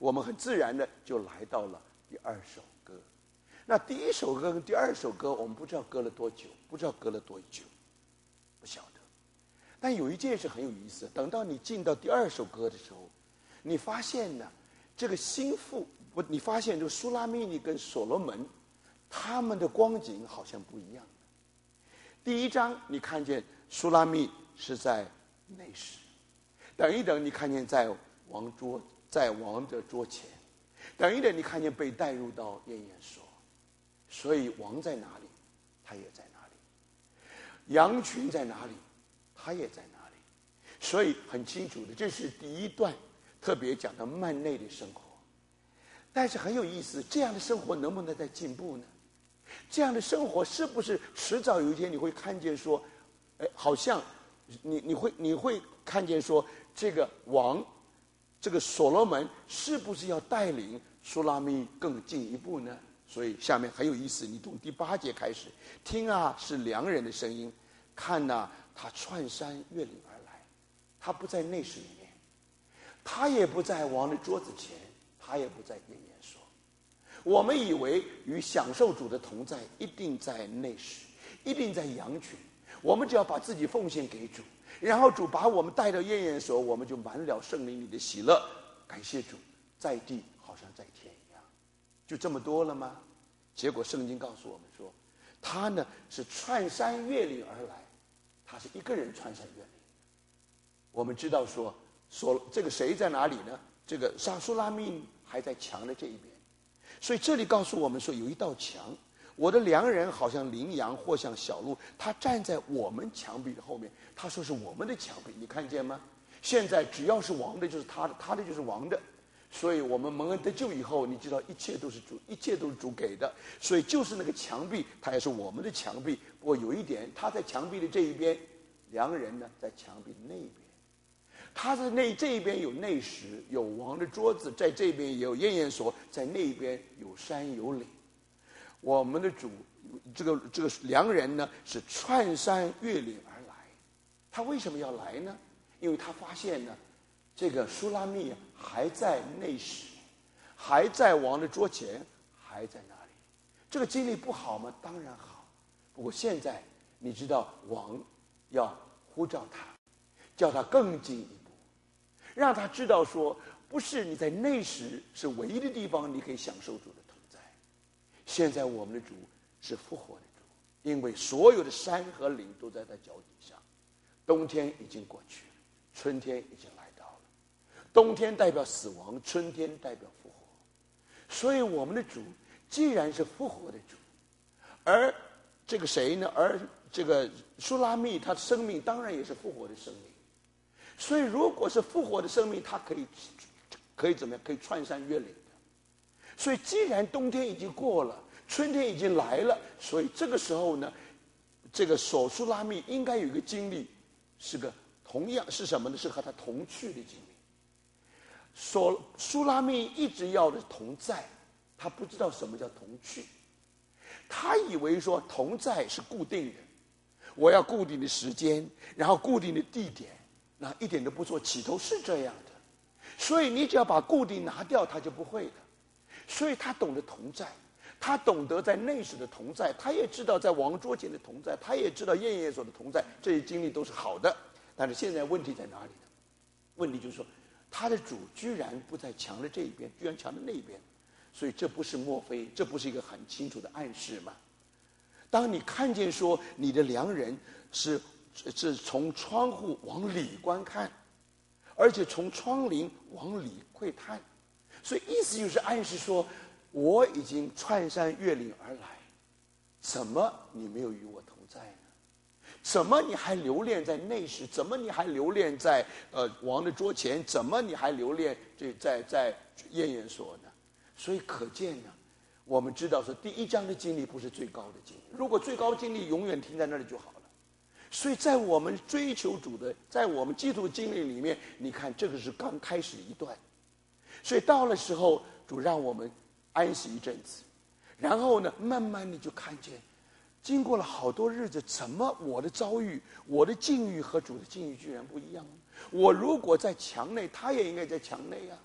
我们很自然的就来到了第二首歌。那第一首歌跟第二首歌，我们不知道隔了多久，不知道隔了多久，不晓得。但有一件事很有意思，等到你进到第二首歌的时候，你发现呢，这个心腹你发现这个苏拉密尼跟所罗门，他们的光景好像不一样。第一章你看见苏拉密是在内室，等一等你看见在王的桌前，等一等你看见被带入到宴宴所。所以王在哪里，他也在哪里；羊群在哪里，他也在哪里。所以很清楚的，这是第一段特别讲到幔内的生活。但是很有意思，这样的生活能不能再进步呢？这样的生活是不是迟早有一天你会看见说，好像你会看见说，这个王，这个所罗门是不是要带领苏拉密更进一步呢？所以下面很有意思，你从第8节开始听啊，是良人的声音；看啊，他窜山越岭而来。他不在内室里面，他也不在王的桌子前，他也不在宴宴所。我们以为与享受主的同在一定在内室，一定在羊群。我们只要把自己奉献给主，然后主把我们带到宴宴所，我们就满了圣灵里的喜乐。感谢主，在地好像在天一样。就这么多了吗？结果圣经告诉我们说，他呢是窜山越岭而来，他是一个人窜山越岭。我们知道说，这个谁在哪里呢？这个苏拉密还在墙的这一边，所以这里告诉我们说，有一道墙，我的良人好像羚羊或像小鹿，他站在我们墙壁的后面。他说是我们的墙壁，你看见吗？现在只要是王的就是他的，他的就是王的。所以我们蒙恩得救以后，你知道一切都是主，一切都是主给的。所以就是那个墙壁，它也是我们的墙壁。不过有一点，他在墙壁的这一边，良人呢在墙壁的那一边。他在这一边有内室，有王的桌子，在这边也有宴宴所，在那边有山有岭。我们的主，这个良人呢是窜山越岭而来。他为什么要来呢？因为他发现呢，这个苏拉密还在内室，还在王的桌前，还在那里。这个经历不好吗？当然好。不过现在你知道王要呼召他，叫他更进一步，让他知道说，不是你在内室是唯一的地方你可以享受主的同在。现在我们的主是复活的主，因为所有的山和岭都在他脚底下。冬天已经过去了，春天已经来到了。冬天代表死亡，春天代表复活。所以我们的主既然是复活的主，而这个谁呢？而这个苏拉密他的生命当然也是复活的生命。所以如果是复活的生命，他可以怎么样？可以窜山越岭的。所以既然冬天已经过了，春天已经来了，所以这个时候呢，这个苏拉密应该有一个经历，是个同样是什么呢？是和他同去的经历。苏拉密一直要的同在，他不知道什么叫同去。他以为说同在是固定的，我要固定的时间，然后固定的地点，那一点都不错，起头是这样的。所以你只要把固定拿掉，他就不会的。所以他懂得同在，他懂得在内室的同在，他也知道在王桌前的同在，他也知道宴宴所的同在，这些经历都是好的。但是现在问题在哪里呢？问题就是说，他的主居然不在墙的这一边，居然墙的那一边。所以这不是莫非，这不是一个很清楚的暗示吗？当你看见说你的良人是从窗户往里观看，而且从窗棂往里窥探，所以意思就是暗示说，我已经窜山越岭而来，怎么你没有与我同在呢？怎么你还留恋在内室？怎么你还留恋在王的桌前？怎么你还留恋在宴宴所呢？所以可见呢，我们知道说第一章的经历不是最高的经历，如果最高的经历永远停在那里就好了。所以在我们追求主的，在我们基督经历里面，你看这个是刚开始的一段。所以到了时候，主让我们安息一阵子，然后呢，慢慢你就看见，经过了好多日子，怎么我的遭遇，我的境遇和主的境遇居然不一样呢？我如果在墙内，他也应该在墙内啊。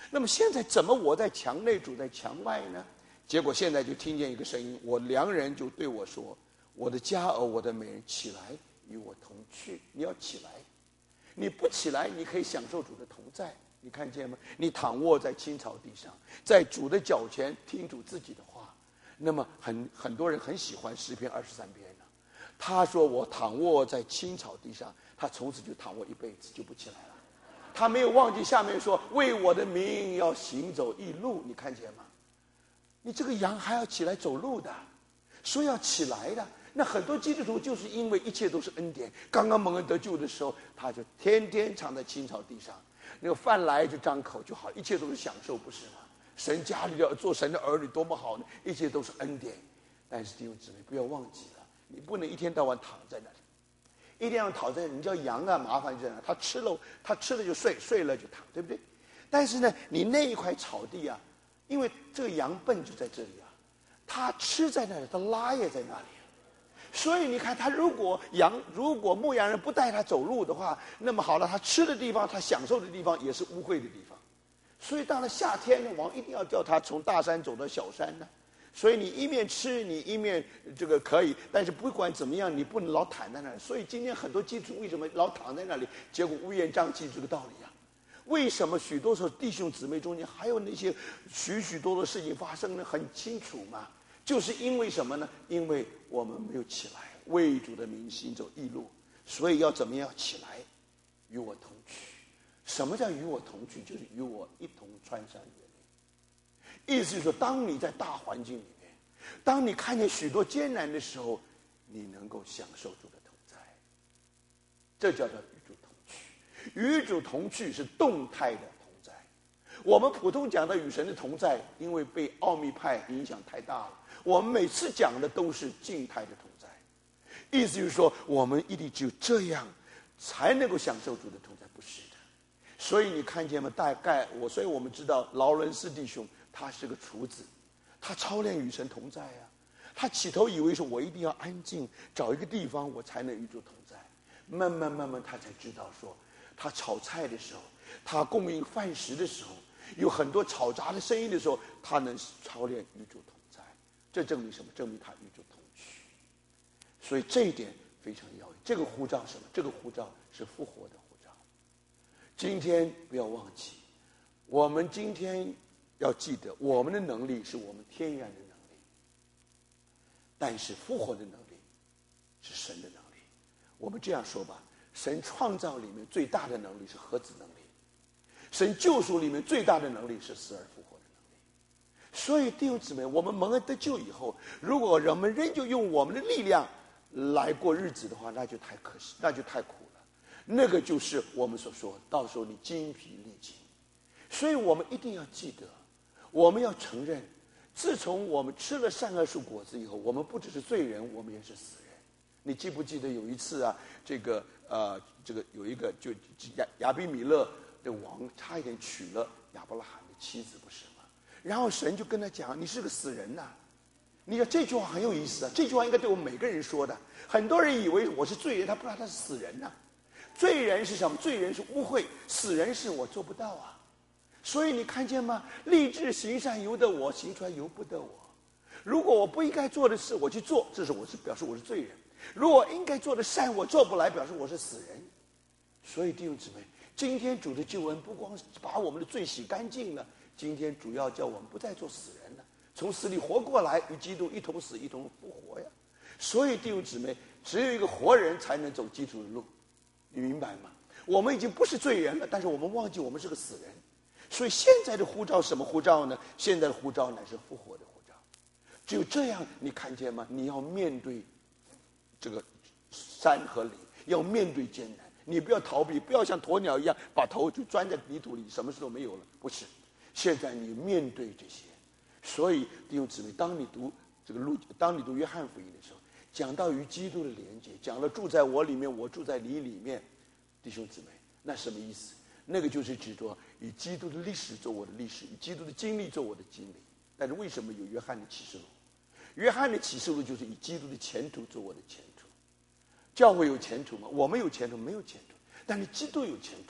那么现在怎么我在墙内，主在墙外呢？结果现在就听见一个声音，我良人就对我说：“我的佳偶，我的美人，起来与我同去。”你要起来，你不起来，你可以享受主的同在。你看见吗？你躺卧在青草地上，在主的脚前听主自己的话。那么很多人很喜欢诗篇23篇呢。他说：“我躺卧在青草地上。”他从此就躺卧一辈子，就不起来了。他没有忘记下面说：“为我的名要行走义路。”你看见吗？你这个羊还要起来走路的，说要起来的。那很多基督徒就是因为一切都是恩典，刚刚蒙恩得救的时候，他就天天躺在青草地上，那个饭来就张口就好，一切都是享受，不是吗？神家里要做神的儿女多么好呢？一切都是恩典。但是弟兄姊妹不要忘记了，你不能一天到晚躺在那里，一天要躺在那里。你叫羊啊，麻烦就在那，他吃了就睡，睡了就躺，对不对？但是呢，你那一块草地啊，因为这个羊笨就在这里啊，他吃在那里，他拉也在那里。所以你看，他如果牧羊人不带他走路的话，那么好了，他吃的地方，他享受的地方也是污秽的地方。所以到了夏天呢，王一定要叫他从大山走到小山呢。所以你一面吃，你一面这个可以，但是不管怎么样，你不能老躺在那里。所以今天很多基督徒为什么老躺在那里，结果乌烟瘴气这个道理啊？为什么许多时候弟兄姊妹中间还有那些许许多多事情发生呢？很清楚嘛。就是因为什么呢？因为我们没有起来，为主的名行走义路，所以要怎么样起来，与我同去？什么叫与我同去？就是与我一同穿山越岭。意思就是说，当你在大环境里面，当你看见许多艰难的时候，你能够享受主的同在，这叫做与主同去。与主同去是动态的同在。我们普通讲的与神的同在，因为被奥秘派影响太大了。我们每次讲的都是静态的同在，意思就是说，我们一定只有这样，才能够享受主的同在，不是的。所以你看见吗？所以我们知道劳伦斯弟兄他是个厨子，他操练与神同在啊。他起头以为说，我一定要安静，找一个地方我才能与主同在。慢慢他才知道说，他炒菜的时候，他供应饭食的时候，有很多吵杂的声音的时候，他能操练与主同在。这证明什么？证明他与主同去。所以这一点非常要紧。这个呼召什么？这个呼召是复活的呼召。今天不要忘记，我们今天要记得，我们的能力是我们天然的能力，但是复活的能力是神的能力。我们这样说吧，神创造里面最大的能力是核子能力，神救赎里面最大的能力是死而复活的能力。所以弟兄姊妹，我们蒙恩得救以后，如果人们仍旧用我们的力量来过日子的话，那就太可惜，那就太苦了。那个就是我们所说，到时候你精疲力尽。所以我们一定要记得，我们要承认，自从我们吃了善恶树果子以后，我们不只是罪人，我们也是死人。你记不记得有一次啊，这个有一个就亚比米勒的王差一点娶了亚伯拉罕的妻子，不是吗？然后神就跟他讲：“你是个死人呐！”你看这句话很有意思啊，这句话应该对我们每个人说的。很多人以为我是罪人，他不知道他是死人呐。罪人是什么？罪人是污秽，死人是我做不到啊。所以你看见吗？立志行善由得我，行出来由不得我。如果我不应该做的事我去做，这是表示我是罪人；如果应该做的善我做不来，表示我是死人。所以弟兄姊妹，今天主的救恩不光是把我们的罪洗干净了，今天主要叫我们不再做死人了，从死里活过来，与基督一同死一同复活呀。所以弟兄姊妹，只有一个活人才能走基督的路，你明白吗？我们已经不是罪人了，但是我们忘记我们是个死人。所以现在的呼召什么呼召呢？现在的呼召乃是复活的呼召。只有这样，你看见吗？你要面对这个山和岭，要面对艰难，你不要逃避，不要像鸵鸟一样把头就钻在泥土里，什么事都没有了。不是，现在你面对这些。所以弟兄姊妹，当你读约翰福音的时候，讲到与基督的连接，讲了住在我里面，我住在你里面，弟兄姊妹，那什么意思？那个就是指着以基督的历史做我的历史，以基督的经历做我的经历。但是为什么有约翰的启示录？约翰的启示录就是以基督的前途做我的前途。教会有前途吗？我们有前途？没有前途。但是基督有前途。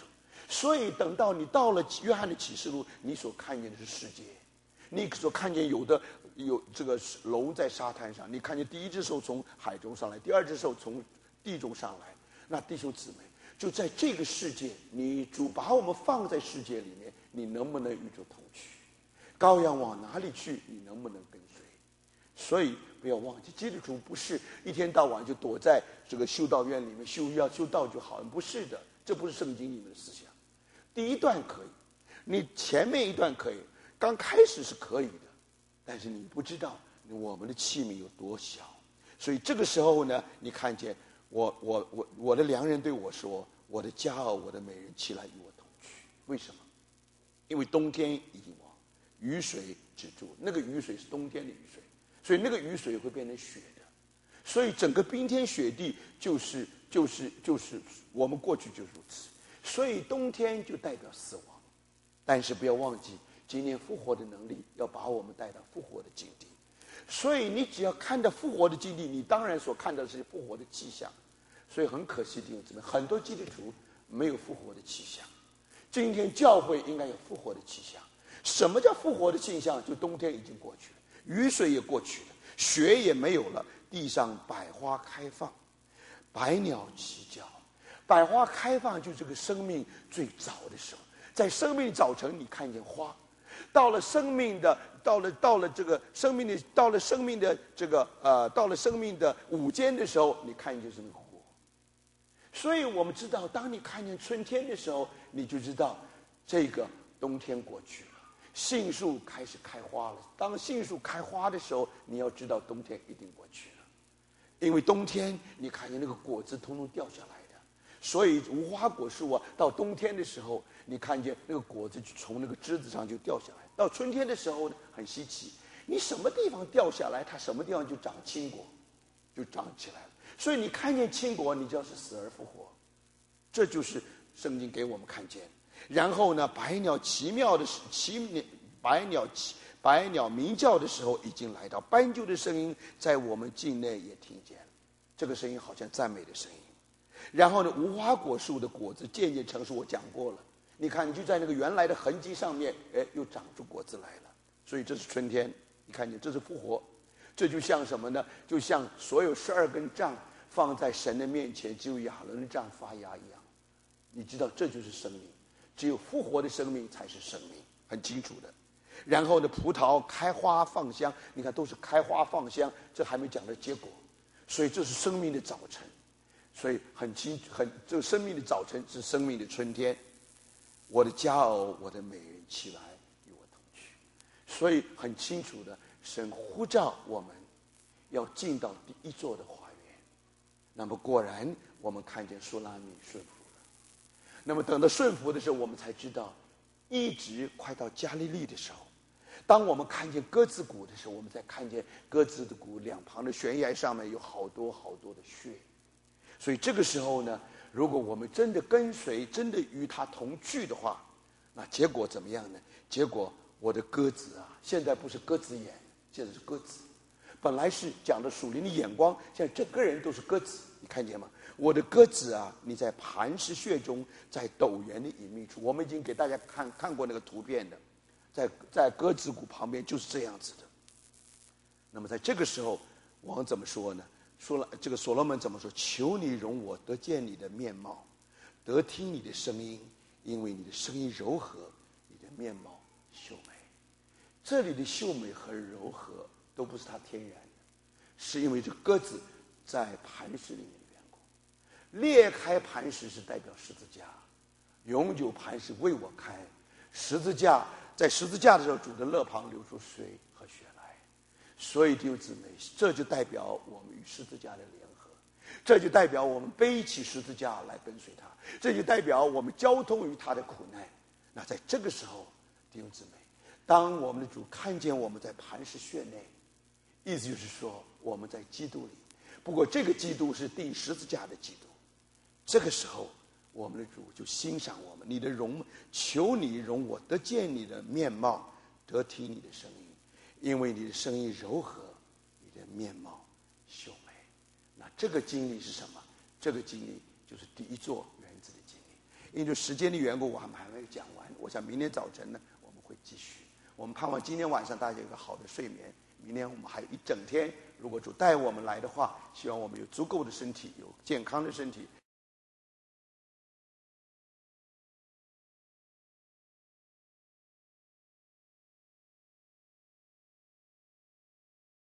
所以等到你到了约翰的启示录，你所看见的是世界，你所看见有这个龙在沙滩上，你看见第一只兽从海中上来，第二只兽从地中上来。那弟兄姊妹，就在这个世界，主把我们放在世界里面，你能不能与主同去？羔羊往哪里去，你能不能跟随？所以不要忘记，基督徒不是一天到晚就躲在这个修道院里面修道就好，不是的，这不是圣经里面的思想。第一段可以，你前面一段可以，刚开始是可以的，但是你不知道我们的器皿有多小。所以这个时候呢，你看见我的良人对我说：“我的佳偶，我的美人，起来与我同去。”为什么？因为冬天已经完，雨水止住，那个雨水是冬天的雨水，所以那个雨水会变成雪的。所以整个冰天雪地就是我们过去就如此。所以冬天就代表死亡，但是不要忘记，今年复活的能力要把我们带到复活的境地。所以你只要看到复活的境地，你当然所看到的是复活的气象。所以很可惜，弟兄姊妹，很多基督徒没有复活的气象。今天教会应该有复活的气象。什么叫复活的气象？就冬天已经过去了，雨水也过去了，雪也没有了，地上百花开放，百鸟齐叫。百花开放就是这个生命最早的时候，在生命早晨你看见花，到了生命的午间的时候，你看见是那个火。所以我们知道，当你看见春天的时候，你就知道这个冬天过去了，杏树开始开花了。当杏树开花的时候，你要知道冬天一定过去了，因为冬天你看见那个果子通通掉下来的。所以无花果树啊，到冬天的时候，你看见那个果子就从那个枝子上就掉下来。到春天的时候呢，很稀奇，你什么地方掉下来，它什么地方就长青果，就长起来了。所以你看见青果，你就要是死而复活，这就是圣经给我们看见。然后呢，百鸟鸣叫的时候已经来到，斑鸠的声音在我们境内也听见了，这个声音好像赞美的声音。然后呢，无花果树的果子渐渐成熟，我讲过了。你看，你就在那个原来的痕迹上面，又长出果子来了。所以这是春天，你看见这是复活。这就像什么呢？就像所有12根杖放在神的面前，只有亚伦的杖发芽一样。你知道，这就是生命，只有复活的生命才是生命，很清楚的。然后呢，葡萄开花放香，你看都是开花放香，这还没讲到结果。所以这是生命的早晨。所以这个生命的早晨是生命的春天。我的佳偶，我的美人，起来与我同去。所以很清楚的，神呼召我们要进到第一座的花园。那么果然，我们看见苏拉米顺服了。那么等到顺服的时候，我们才知道，一直快到加利利的时候，当我们看见鸽子谷的时候，我们才看见鸽子的谷两旁的悬崖上面有好多好多的血。所以这个时候呢，如果我们真的跟随，真的与他同去的话，那结果怎么样呢？结果我的鸽子啊，现在不是鸽子眼，现在是鸽子。本来是讲的属灵的眼光，现在整个人都是鸽子，你看见吗？我的鸽子啊，你在磐石穴中，在陡原的隐秘处。我们已经给大家看过那个图片的，在鸽子谷旁边就是这样子的。那么在这个时候，王怎么说呢？说了这个所罗门怎么说？求你容我得见你的面貌，得听你的声音，因为你的声音柔和，你的面貌秀美。这里的秀美和柔和都不是他天然的，是因为这鸽子在磐石里面的缘故。裂开磐石是代表十字架，永久磐石为我开。十字架，在十字架的时候，主的肋旁流出水和血来。所以弟兄姊妹，这就代表我们与十字架的联合，这就代表我们背起十字架来跟随他，这就代表我们交通于他的苦难。那在这个时候，弟兄姊妹，当我们的主看见我们在磐石穴内，意思就是说我们在基督里，不过这个基督是钉十字架的基督。这个时候我们的主就欣赏我们，求你容我得见你的面貌，得听你的声音，因为你的声音柔和，你的面貌秀美。那这个经历是什么？这个经历就是第一座园子的经历。 因为时间的缘故，我还没有讲完。我想明天早晨呢，我们会继续。我们盼望今天晚上大家有个好的睡眠。明天我们还有一整天，如果主带我们来的话，希望我们有足够的身体，有健康的身体，